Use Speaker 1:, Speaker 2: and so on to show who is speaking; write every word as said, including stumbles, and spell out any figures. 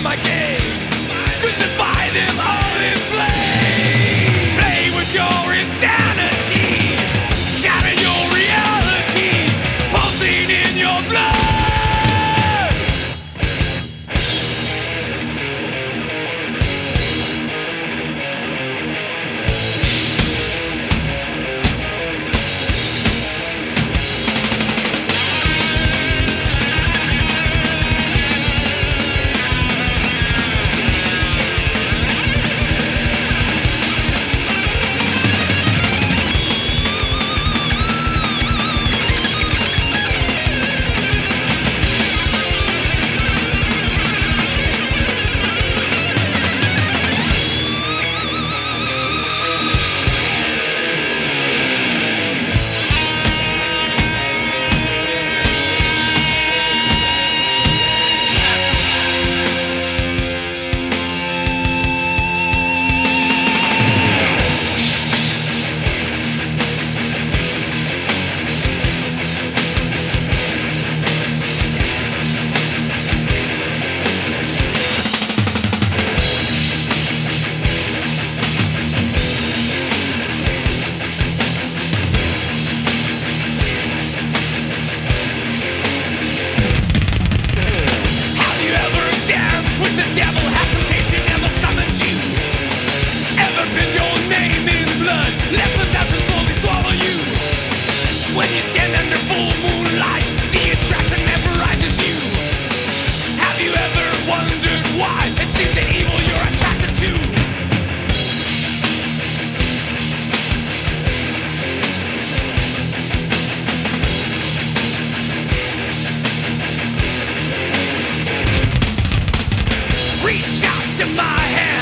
Speaker 1: my game. Crucify them all in flame. Play with your insanity. Shatter your reality. Pulsing in your blood. When you stand under full moonlight, the attraction memorizes you. Have you ever wondered why it seems the evil you're attracted to? Reach out to my hand.